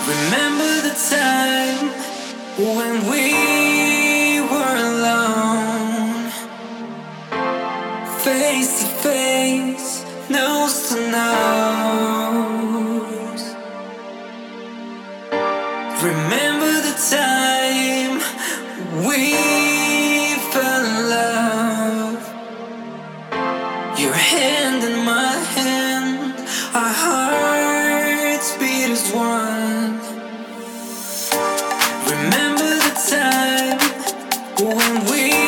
Remember the time when we were alone, face to face, nose to nose. Remember the time we fell in love. Your hand in my hand, our hearts beat as one. Remember the time when we